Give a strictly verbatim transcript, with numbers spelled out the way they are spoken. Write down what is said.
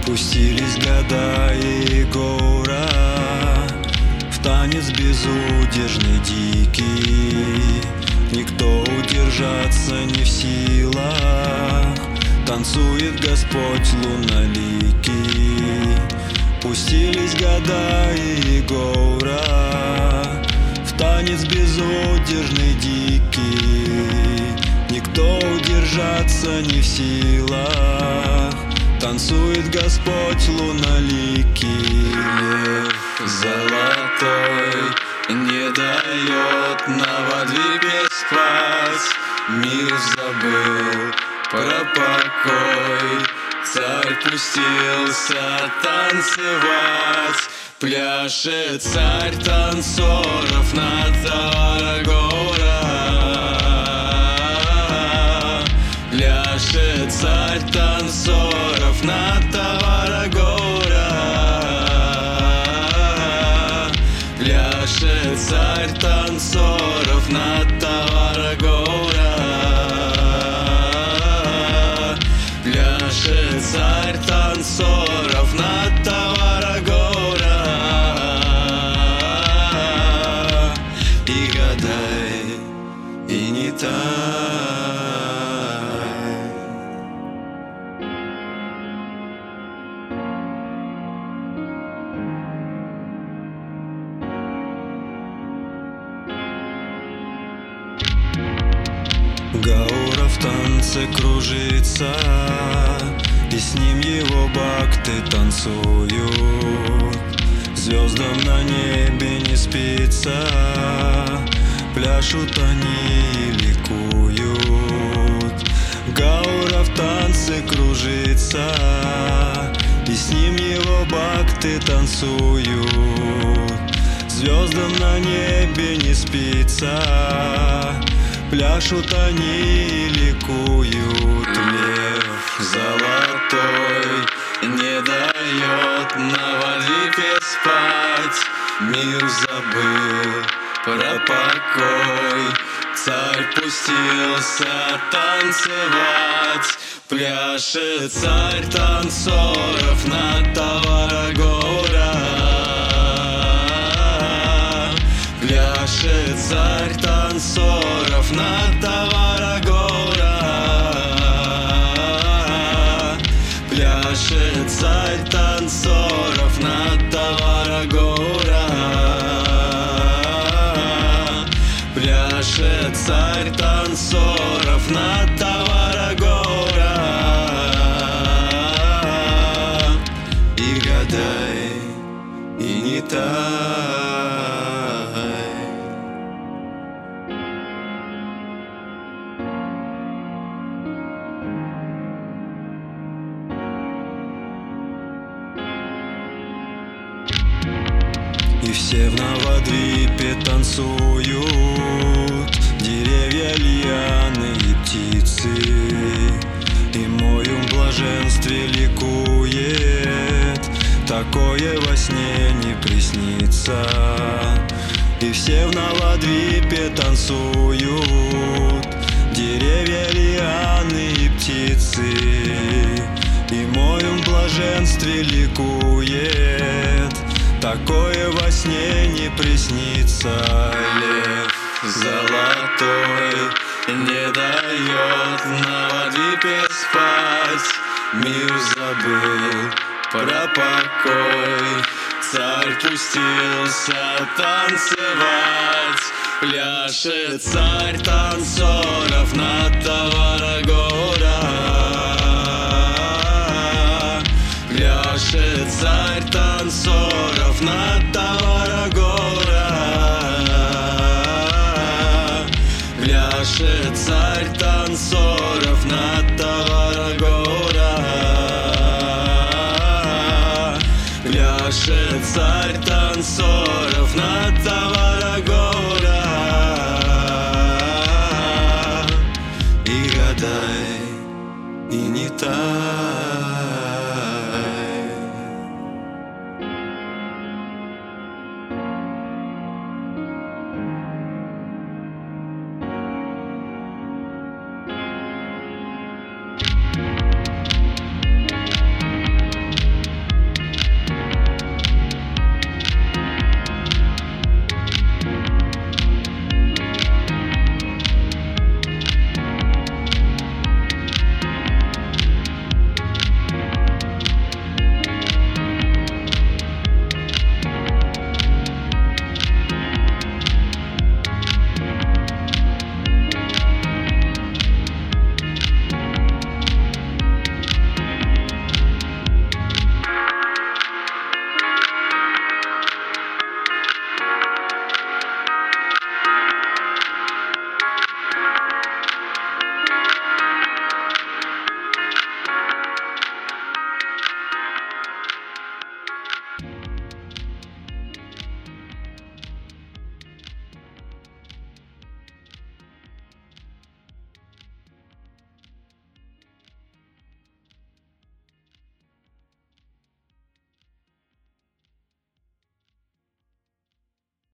Пустились года и гора в танец безудержный дикий. Никто удержаться не в силах, танцует Господь луноликий. Пустились года и гора в танец безудержный дикий. Никто удержаться не в силах, танцует Господь луноликий. Лев золотой не дает на Вадвипе спать. Мир забыл про покой, царь пустился танцевать. Пляшет царь танцоров на Таварагора. Пляшет царь танцоров на Таварагора. Пляшет царь танцоров на Таварагора. Пляшет царь танцоров на Таварагора. И гадай, и не тай. Гаура в танце кружится, и с ним его бхакты танцуют. Звездам на небе не спится, пляшут они и ликуют. Гаура в танце кружится, и с ним его бхакты танцуют. Звездам на небе не спится, пляшут они и ликуют. Лев золотой не дает на Вадвипе спать. Мир забыл про покой, царь пустился танцевать. Пляшет царь танцоров на Таварагора. Пляшет царь танцоров на Таварагора. Пляшет царь танцоров на Таварагора. Пляшет царь танцоров на Таварагора. И гадай, и не тай. И все в Навадвипе танцуют, деревья, лианы и птицы. И мой ум в блаженстве ликует, такое во сне не приснится. И все в Навадвипе танцуют, деревья, лианы и птицы. И мой ум в блаженстве ликует, такое во сне не приснится. Лев золотой не дает на Вадвипе спать. Мир забыл про покой, царь пустился танцевать. Пляшет царь танцоров на Таварагора. Пляшет царь танцоров на Таварагора. Пляшет царь танцоров на Таварагора. Пляшет царь танцоров на Таварагора. И гадай, и не тай.